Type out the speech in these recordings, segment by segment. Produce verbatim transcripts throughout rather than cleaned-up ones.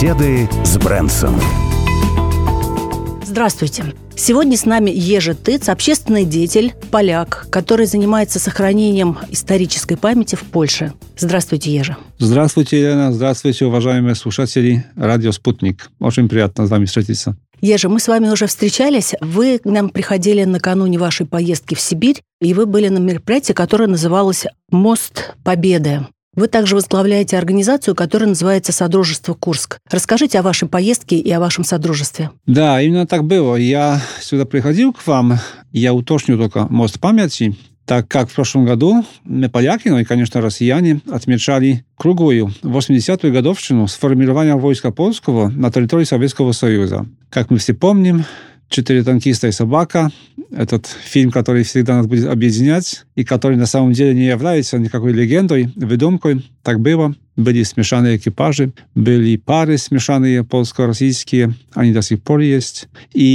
Беседы с Брэнсом. Здравствуйте. Сегодня с нами Ежи Тыц, общественный деятель, поляк, который занимается сохранением исторической памяти в Польше. Здравствуйте, Ежи. Здравствуйте, Елена. Здравствуйте, уважаемые слушатели радио «Спутник». Очень приятно с вами встретиться. Ежи, мы с вами уже встречались. Вы к нам приходили накануне вашей поездки в Сибирь, и вы были на мероприятии, которое называлось «Мост Победы». Вы также возглавляете организацию, которая называется «Содружество Курск». Расскажите о вашей поездке и о вашем содружестве. Да, именно так было. Я сюда приходил к вам, я уточню только «Мост памяти», так как в прошлом году мы, поляки, ну и, конечно, россияне, отмечали круглую восьмидесятую годовщину сформирования войска польского на территории Советского Союза. Как мы все помним, «Четыре танкиста и собака» — этот фильм, который всегда нас будет объединять и который на самом деле не является никакой легендой, выдумкой. Так было. Были смешанные экипажи, были пары смешанные польско-российские, они до сих пор есть.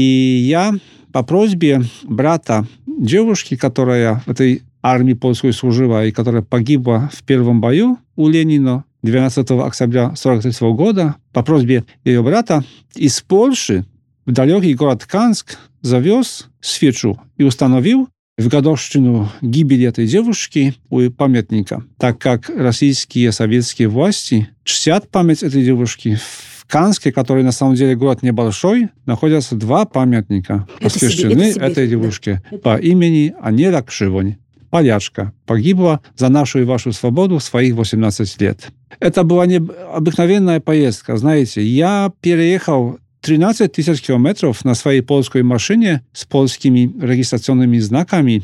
И я по просьбе брата девушки, которая в этой армии польской служила и которая погибла в первом бою у Ленина двенадцатого октября сорок третьего года, по просьбе ее брата из Польши в далекий город Канск завез свечу и установил в годовщину гибели этой девушки у памятника. Так как российские советские власти чтят память этой девушки, в Канске, который на самом деле город небольшой, находятся два памятника, посвящены этой девушке, да. По имени Aniela Krzywoń. Полячка, погибла за нашу и вашу свободу в своих восемнадцать лет. Это была необыкновенная поездка. Знаете, я переехал тринадцать тысяч километров на своей польской машине с польскими регистрационными знаками.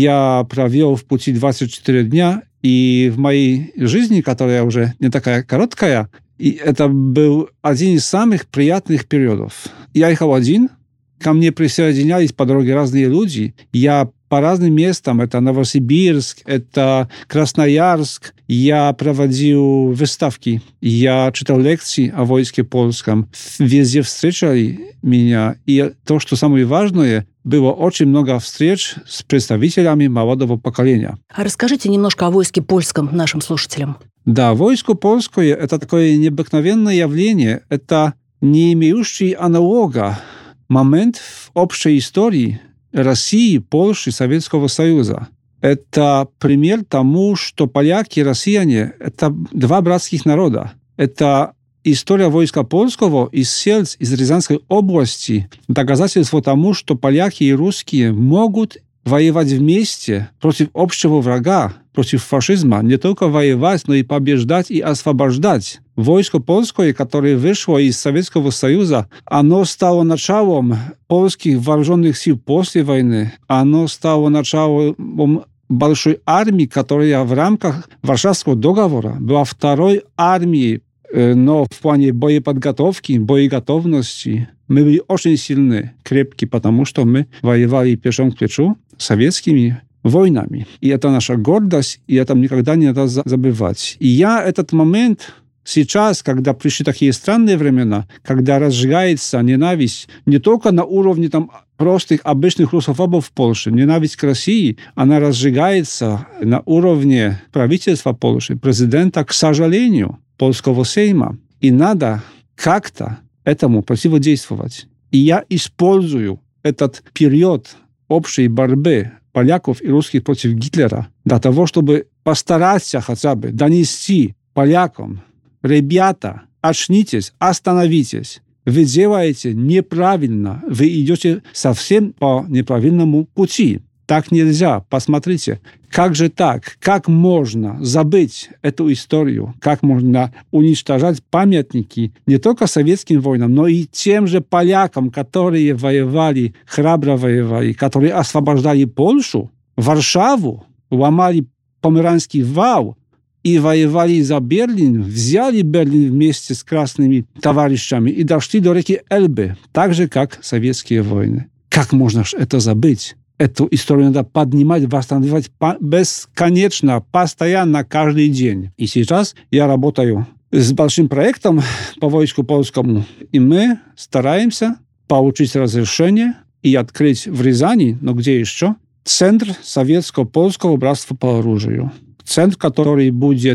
Я провел в пути двадцать четыре дня, и в моей жизни, которая уже не такая короткая, и это был один из самых приятных периодов. Я ехал один, ко мне присоединялись по дороге разные люди. Я по разным местам, это Новосибирск, это Красноярск, я проводил выставки, я читал лекции о войске польском, везде встречали меня. И то, что самое важное, было очень много встреч с представителями молодого поколения. А расскажите немножко о войске польском нашим слушателям. Да, войско польское – это такое необыкновенное явление, это не имеющий аналога момент в общей истории России, Польши, Советского Союза. Это пример тому, что поляки и россияне – это два братских народа. Это история войска польского из Сельц, из Рязанской области, доказательство тому, что поляки и русские могут воевать вместе против общего врага, против фашизма, не только воевать, но и побеждать и освобождать. Войско польское, которое вышло из Советского Союза, оно стало началом польских вооруженных сил после войны. Оно стало началом большой армии, которая в рамках Варшавского договора была второй армией, но в плане боеподготовки, боеготовности мы были очень сильны, крепкие, потому что мы воевали плечом к плечу с советскими войнами. И это наша гордость, и это никогда не надо забывать. И я этот момент сейчас, когда пришли такие странные времена, когда разжигается ненависть не только на уровне там, простых, обычных русофобов в Польше, ненависть к России, она разжигается на уровне правительства Польши, президента, к сожалению, польского сейма. И надо как-то этому противодействовать. И я использую этот период общей борьбы поляков и русских против Гитлера для того, чтобы постараться хотя бы донести полякам: ребята, очнитесь, остановитесь. Вы делаете неправильно, вы идете совсем по неправильному пути. Так нельзя. Посмотрите, как же так? Как можно забыть эту историю? Как можно уничтожать памятники не только советским воинам, но и тем же полякам, которые воевали, храбро воевали, которые освобождали Польшу, Варшаву, ломали Померанский вал и воевали за Берлин, взяли Берлин вместе с красными товарищами и дошли до реки Эльбы, так же, как советские войны. Как можно это забыть? Эту историю надо поднимать, восстанавливать бесконечно, постоянно, каждый день. И сейчас я работаю с большим проектом по войску польскому, и мы стараемся получить разрешение и открыть в Рязани, но где еще, Центр Советско-Польского братства по оружию. Центр, который будет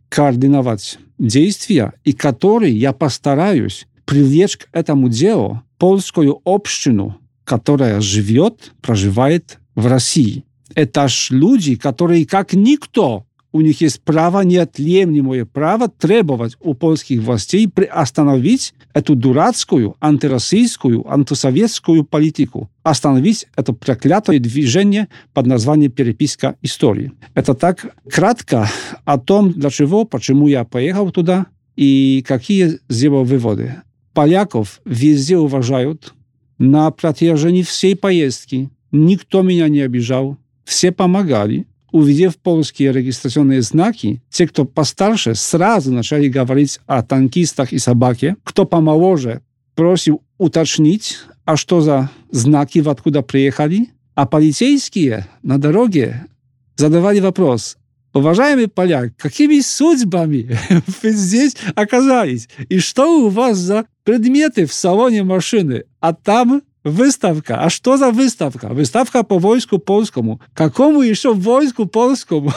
координовать действия, и который я постараюсь привлечь к этому делу польскую общину, которая живет, проживает в России. Это ж люди, которые, как никто, у них есть право, неотъемлемое право требовать у польских властей остановить эту дурацкую, антироссийскую, антисоветскую политику, остановить это проклятое движение под названием «Переписка истории». Это так кратко о том, для чего, почему я поехал туда и какие сделал выводы. Поляков везде уважают. На протяжении всей поездки никто меня не обижал. Все помогали. Увидев польские регистрационные знаки, те, кто постарше, сразу начали говорить о танкистах и собаке. Кто помоложе, просил уточнить, а что за знаки, откуда приехали. А полицейские на дороге задавали вопрос: уважаемый поляк, какими судьбами вы здесь оказались? И что у вас за предметы в салоне машины? А там выставка. А что за выставка? Выставка по войску польскому. Какому еще войску польскому?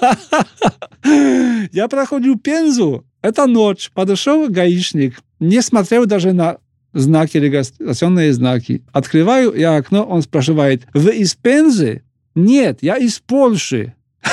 Я проходил Пензу. Это ночь. Подошел гаишник. Не смотрел даже на знаки, регистрационные знаки. Открываю я окно, он спрашивает: вы из Пензы? Нет, я из Польши.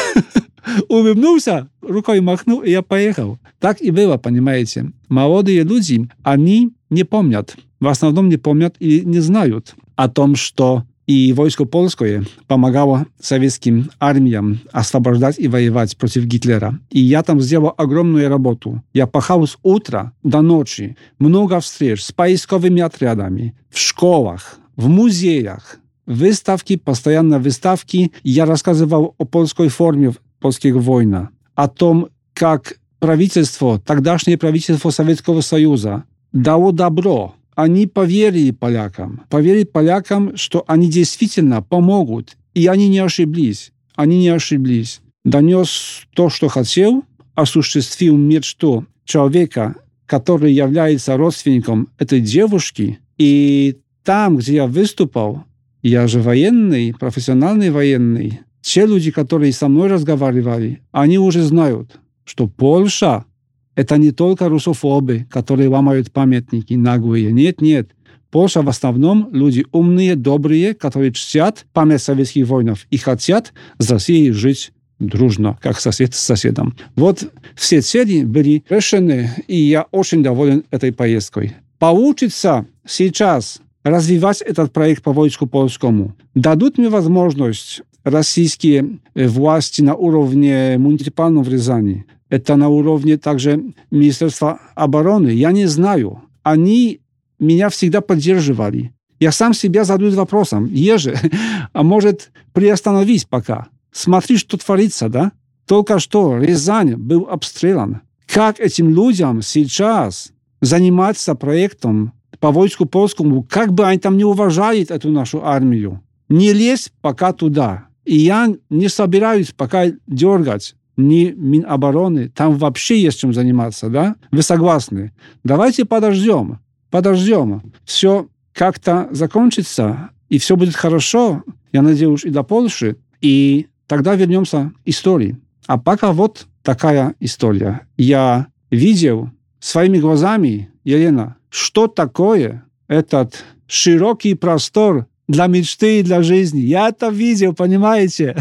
Улыбнулся, рукой махнул, и я поехал. Так и было, понимаете. Молодые люди, они не помнят, в основном не помнят и не знают о том, что и войско польское помогало советским армиям освобождать и воевать против Гитлера. И я там сделал огромную работу. Я пахал с утра до ночи. Много встреч с поисковыми отрядами, в школах, в музеях. Выставки, постоянно выставки. Я рассказывал о польской форме польских войн, о том, как правительство, тогдашнее правительство Советского Союза дало добро. Они поверили полякам, поверили полякам, что они действительно помогут. И они не ошиблись. Они не ошиблись. Донес то, что хотел, осуществил мечту человека, который является родственником этой девушки. И там, где я выступал, я же военный, профессиональный военный. Те люди, которые со мной разговаривали, они уже знают, что Польша – это не только русофобы, которые ломают памятники наглые. Нет, нет. Польша в основном люди умные, добрые, которые чтят память советских воинов и хотят с Россией жить дружно, как сосед с соседом. Вот все цели были решены, и я очень доволен этой поездкой. Получится сейчас развивать этот проект по войску польскому. Дадут мне возможность российские власти на уровне муниципальном в Рязани, это на уровне также Министерства обороны, я не знаю. Они меня всегда поддерживали. Я сам себя задаю вопросом: Ежи, а может приостановись пока? Смотри, что творится, да? Только что Рязань был обстрелян. Как этим людям сейчас заниматься проектом по войску польскому, как бы они там не уважали эту нашу армию? Не лезь пока туда. И я не собираюсь пока дергать ни Минобороны. Там вообще есть чем заниматься, да? Вы согласны? Давайте подождем. Подождем. Все как-то закончится, и все будет хорошо. Я надеюсь, и для Польши. И тогда вернемся к истории. А пока вот такая история. Я видел своими глазами, Елена, что такое этот широкий простор для мечты и для жизни. Я это видел, понимаете?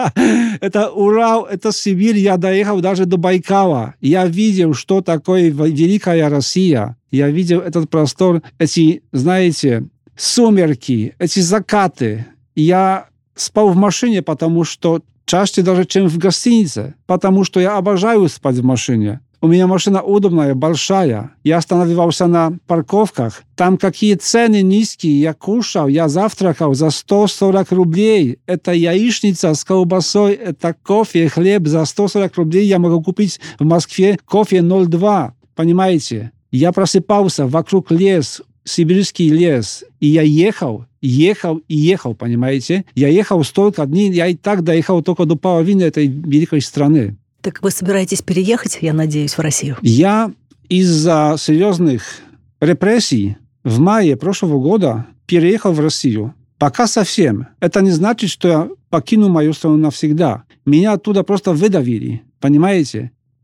Это Урал, это Сибирь. Я доехал даже до Байкала. Я видел, что такое великая Россия. Я видел этот простор, эти, знаете, сумерки, эти закаты. Я спал в машине, потому что чаще даже, чем в гостинице. Потому что я обожаю спать в машине. У меня машина удобная, большая. Я останавливался на парковках. Там какие цены низкие. Я кушал, я завтракал за сто сорок рублей. Это яичница с колбасой, это кофе, хлеб. За сто сорок рублей я могу купить в Москве кофе ноль два. Понимаете? Я просыпался, вокруг лес, сибирский лес. И я ехал, ехал и ехал, понимаете? Я ехал столько дней, я и так доехал только до половины этой великой страны. Так вы собираетесь переехать, я надеюсь, в Россию? Я из-за серьезных репрессий в мае прошлого года переехал в Россию. Пока совсем. Это не значит, что я покину мою страну навсегда. Меня оттуда просто выдавили. Понимаете?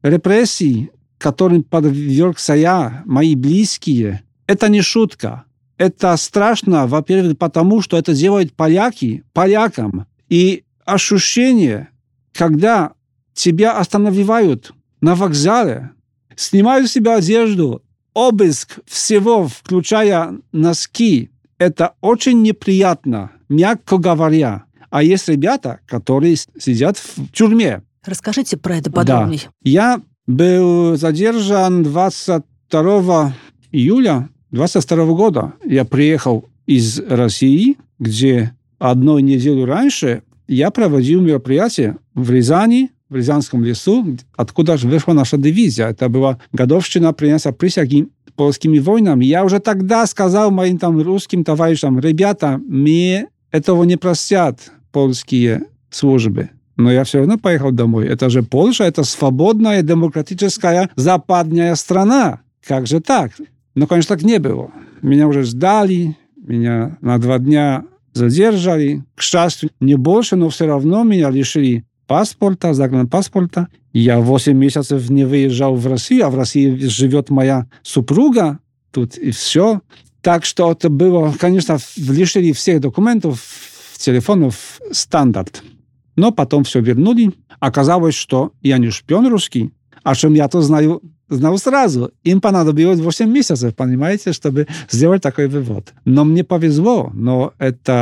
репрессий, которым подвергся я, мои близкие, это не шутка. Это страшно, во-первых, потому что это делают поляки полякам. И ощущение, когда тебя останавливают на вокзале, снимают с себя одежду, обыск всего, включая носки, это очень неприятно, мягко говоря. А есть ребята, которые сидят в тюрьме. Расскажите про это подробнее. Да. Я был задержан двадцать второго июля двадцать второго года. Я приехал из России, где одну неделю раньше я проводил мероприятие в Рязани, в Рязанском лесу, откуда же вышла наша дивизия. Это была годовщина принятия присяги польскими войнами. Я уже тогда сказал моим там русским товарищам: ребята, мне этого не простят польские службы. Но я все равно поехал домой. Это же Польша, это свободная, демократическая, западная страна. Как же так? Но, конечно, так не было. Меня уже ждали, меня на два дня задержали. К счастью, не больше, но все равно меня лишили паспорта, загранпаспорта. Я восемь месяцев не выезжал в Россию, а в России живет моя супруга. Тут и все. Так что это было, конечно, лишили всех документов, телефонов, стандарт. Но потом все вернули. Оказалось, что я не шпион русский, о чем я то знаю, знал сразу. Им понадобилось восемь месяцев, понимаете, чтобы сделать такой вывод. Но мне повезло, но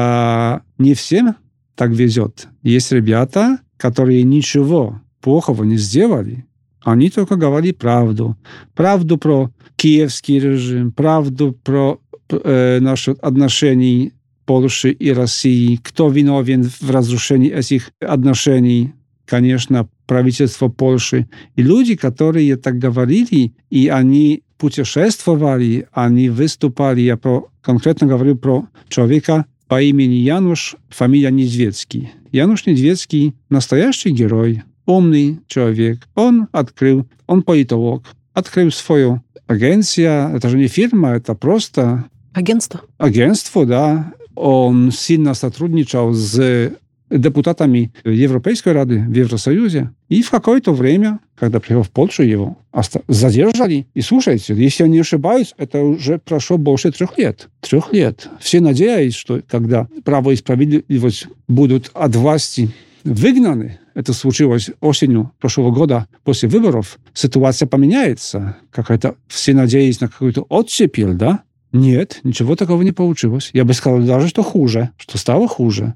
это не всем так везет. Есть ребята, которые ничего плохого не сделали. Они только говорили правду. Правду про киевский режим, правду про э, наши отношения Польши и России. Кто виновен в разрушении этих отношений? Конечно, правительство Польши. И люди, которые так говорили, и они путешествовали, они выступали. Я про, конкретно говорю про человека по имени Януш, фамилия Недведский. Януш Недведский – настоящий герой, умный человек. Он открыл, он политолог, открыл свою агенцию. Это же не фирма, это просто... Агентство? Агентство, да. Он сильно сотрудничал с депутатами Европейской Рады в Евросоюзе. И в какое-то время, когда приехал в Польшу, его задержали. И слушайте, если я не ошибаюсь, это уже прошло больше трех лет. Трех лет. Все надеялись, что когда право и справедливость будут от власти выгнаны, это случилось осенью прошлого года, после выборов, ситуация поменяется. Какая-то, все надеялись на какую-то оттепель, да? Нет, ничего такого не получилось. Я бы сказал даже, что хуже, что стало хуже.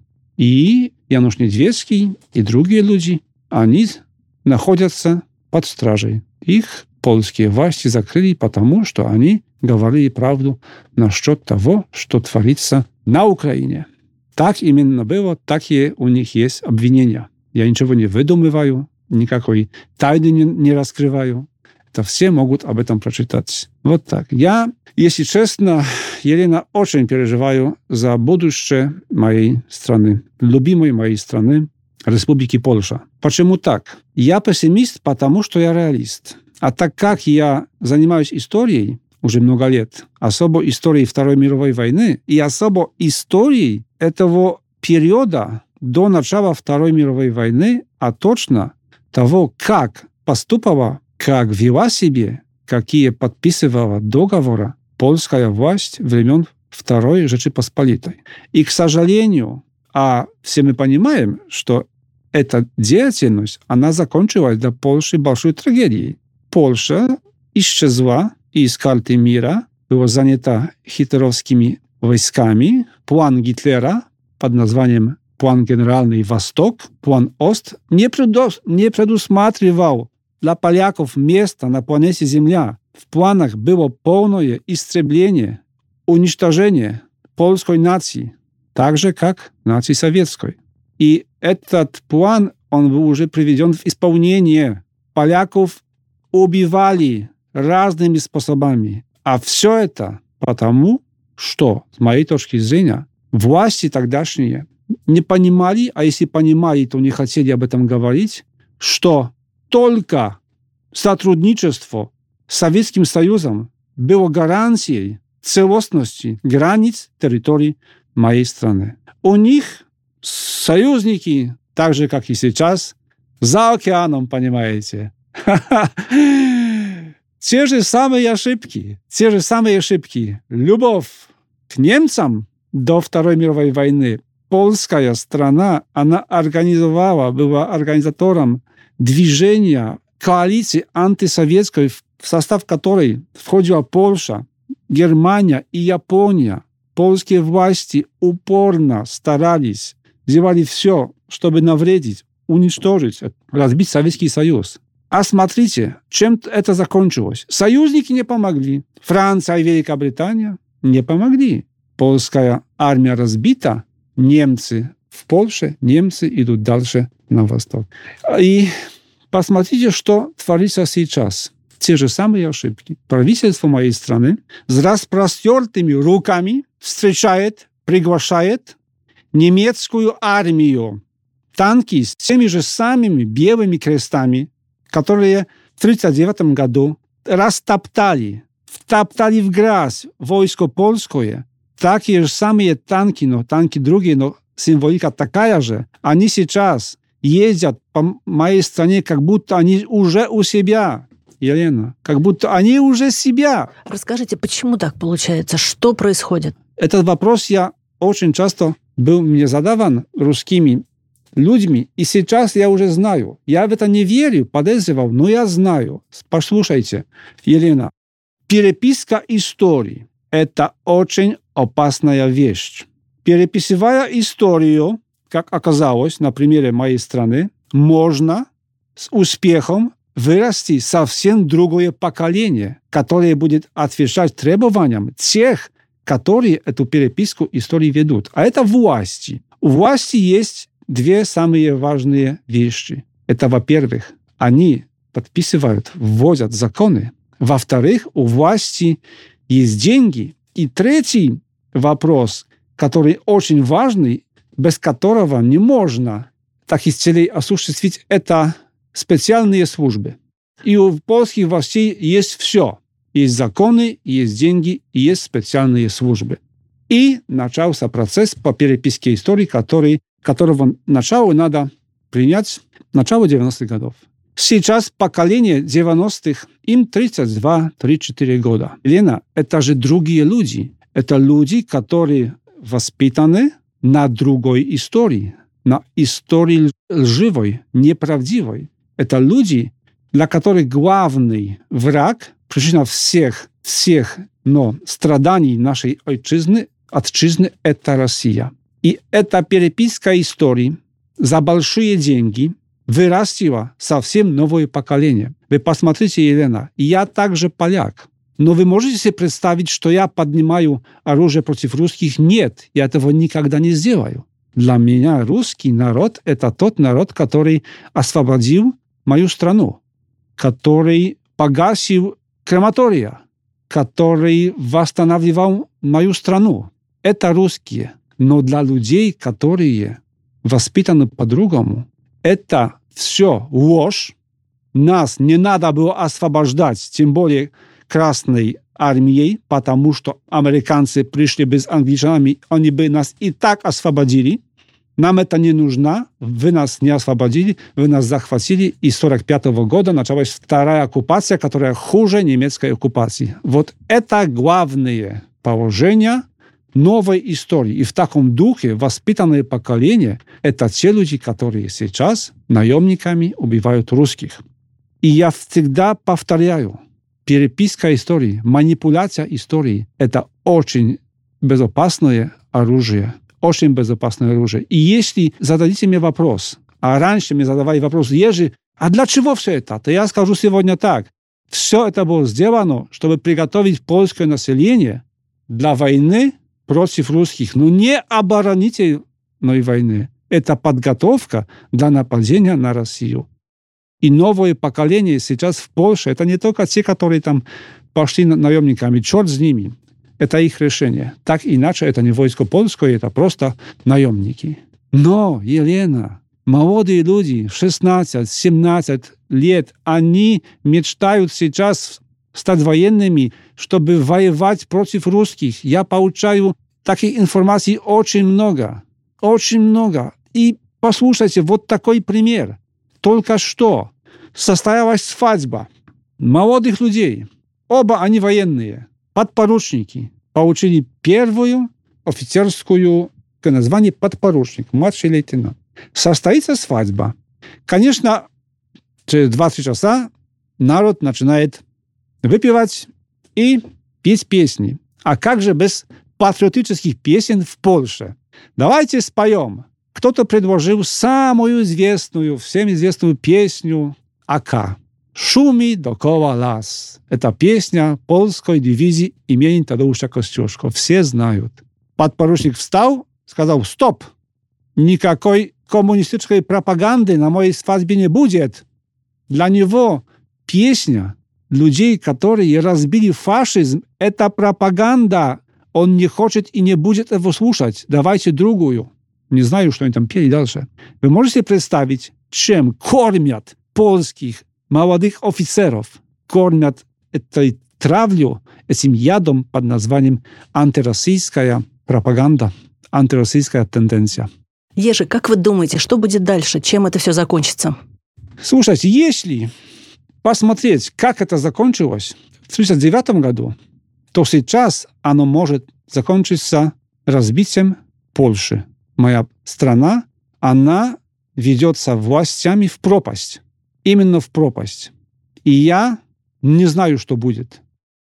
И Януш Недведский, и другие люди, они находятся под стражей. Их польские власти закрыли, потому что они говорили правду насчет того, что творится на Украине. Так именно было, такие у них есть обвинения. Я ничего не выдумываю, никакой тайны не, не раскрываю. Это все могут об этом прочитать. Вот так. Я, если честно, Елена, очень переживаю за будущее моей страны, любимой моей страны, Республики Польша. Почему так? Я пессимист, потому что я реалист. А так как я занимаюсь историей уже много лет, особо историей Второй мировой войны и особо историей этого периода до начала Второй мировой войны, а точно того, как поступала, как вела себя, какие подписывала договоры польская власть времен Второй Rzeczy Посполитой. И, к сожалению, а все мы понимаем, что эта деятельность, она закончилась для Польши большой трагедией. Польша исчезла из карты мира, была занята гитлеровскими войсками. План Гитлера под названием «План Генеральный Восток», план Ост, не, предус, не предусматривал для поляков место на планете Земля. В планах было полное истребление, уничтожение польской нации, так же, как нации советской. И этот план, он был уже приведен в исполнение. Поляков убивали разными способами. А все это потому, что, с моей точки зрения, власти тогдашние не понимали, а если понимали, то не хотели об этом говорить, что только сотрудничество с Советским Союзом было гарантией целостности границ территории моей страны. У них союзники, так же, как и сейчас, за океаном, понимаете. Те же самые ошибки, те же самые ошибки. Любовь к немцам до Второй мировой войны. Польская страна, она организовала, была организатором движения коалиции антисоветской, в состав которой входила Польша, Германия и Япония. Польские власти упорно старались, делали все, чтобы навредить, уничтожить, разбить Советский Союз. А смотрите, чем это закончилось. Союзники не помогли. Франция и Великобритания не помогли. Польская армия разбита. Немцы в Польше, немцы идут дальше на восток. И посмотрите, что творится сейчас. Те же самые ошибки. Правительство моей страны с распростертыми руками встречает, приглашает немецкую армию. Танки с теми же самыми белыми крестами, которые в тысяча девятьсот тридцать девятом году растоптали, втоптали в грязь войско польское. Такие же самые танки, но танки другие, но символика такая же. Они сейчас ездят по моей стране, как будто они уже у себя. Елена, как будто они уже себя. Расскажите, почему так получается? Что происходит? Этот вопрос я очень часто был мне задаван русскими людьми, и сейчас я уже знаю. Я в это не верю, подозревал, но я знаю. Послушайте, Елена, переписка истории – это очень опасная вещь. Переписывая историю, как оказалось на примере моей страны, можно с успехом вырасти совсем другое поколение, которое будет отвечать требованиям тех, которые эту переписку истории ведут. А это власти. У власти есть две самые важные вещи. Это, во-первых, они подписывают, вводят законы. Во-вторых, у власти есть деньги. И третий вопрос, который очень важный, без которого не можно таких целей осуществить, это специальные службы. И у польских властей есть все. Есть законы, есть деньги, и есть специальные службы. И начался процесс по переписке истории, который, которого начало надо принять начало девяностых годов. Сейчас поколение девяностых, им тридцать два - тридцать четыре года. Лена, это же другие люди. Это люди, которые воспитаны на другой истории, на истории лживой, неправдивой. Это люди, для которых главный враг, причина всех, всех, но страданий нашей отчизны, отчизны – это Россия. И эта переписка истории за большие деньги вырастила совсем новое поколение. Вы посмотрите, Елена, я также поляк. Но вы можете себе представить, что я поднимаю оружие против русских? Нет, я этого никогда не сделаю. Для меня русский народ – это тот народ, который освободил мою страну, который погасил крематория, который восстанавливал мою страну. Это русские. Но для людей, которые воспитаны по-другому, это все ложь. Нас не надо было освобождать, тем более Красной армией, потому что американцы пришли бы с англичанами, они бы нас и так освободили. Нам это не нужно, вы нас не освободили, вы нас захватили, и с сорок пятого года началась вторая оккупация, которая хуже немецкой оккупации. Вот это главное положение новой истории. И в таком духе воспитанное поколение – это те люди, которые сейчас наемниками убивают русских. И я всегда повторяю, переписка истории, манипуляция истории – это очень безопасное оружие. Очень безопасное оружие. И если зададите мне вопрос, а раньше мне задавали вопрос, Ежи, а для чего все это? То я скажу сегодня так. Все это было сделано, чтобы приготовить польское население для войны против русских. Но не оборонительной войны. Это подготовка для нападения на Россию. И новое поколение сейчас в Польше, это не только те, которые там пошли наемниками, черт с ними. Это их решение. Так иначе это не войско польское, это просто наемники. Но, Елена, молодые люди, шестнадцать-семнадцать лет, они мечтают сейчас стать военными, чтобы воевать против русских. Я получаю таких информаций очень много. Очень много. И послушайте, вот такой пример. Только что состоялась свадьба молодых людей. Оба они военные, подпоручники. Получили первую офицерскую название подпоручник, младший лейтенант. Состоится свадьба. Конечно, через двадцать часа народ начинает выпивать и петь песни. А как же без патриотических песен в Польше? Давайте споем. Кто-то предложил самую известную, всем известную песню «Ака». «Шумит докоła las». Это песня польской дивизии имени Тадеusza Kościuszko. Все знают. Подпоручник встал, сказал: «Стоп! Никакой коммунистической пропаганды на моей свадьбе не будет». Для него песня людей, которые разбили фашизм, это пропаганда. Он не хочет и не будет его слушать. Давайте другую. Не знаю, что они там пели дальше. Вы можете представить, чем кормят польских молодых офицеров? Кормят этой травлю, этим ядом под названием антироссийская пропаганда, антироссийская тенденция. Ежи, как вы думаете, что будет дальше? Чем это все закончится? Слушайте, если посмотреть, как это закончилось в тысяча девятьсот тридцать девятом году, то сейчас оно может закончиться разбитием Польши. Моя страна, она ведется властями в пропасть. Именно в пропасть. И я не знаю, что будет.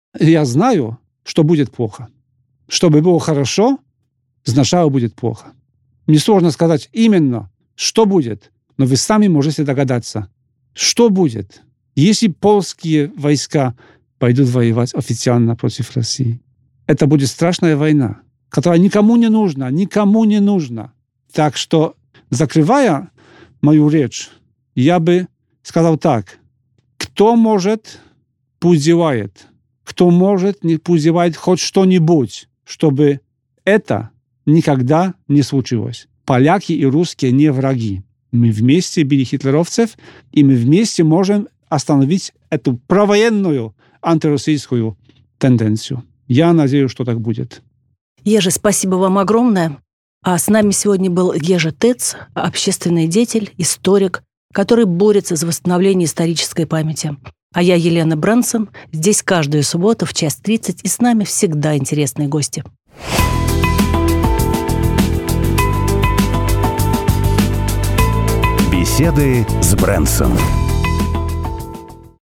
Я знаю, что будет плохо. Чтобы было хорошо, сначала будет плохо. Несложно сказать именно, что будет, но вы сами можете догадаться, что будет, если польские войска пойдут воевать официально против России. Это будет страшная война, которая никому не нужна, никому не нужна. Так что, закрывая мою речь, я бы сказал так: кто может, пусть делает. Кто может, не пусть делает хоть что-нибудь, чтобы это никогда не случилось. Поляки и русские не враги. Мы вместе били гитлеровцев, и мы вместе можем остановить эту провоенную антироссийскую тенденцию. Я надеюсь, что так будет. Ежи, спасибо вам огромное. А с нами сегодня был Ежи Тец, общественный деятель, историк, который борется за восстановление исторической памяти. А я, Елена Брансон, здесь каждую субботу в час тридцать, и с нами всегда интересные гости. Беседы с Брэнсоном.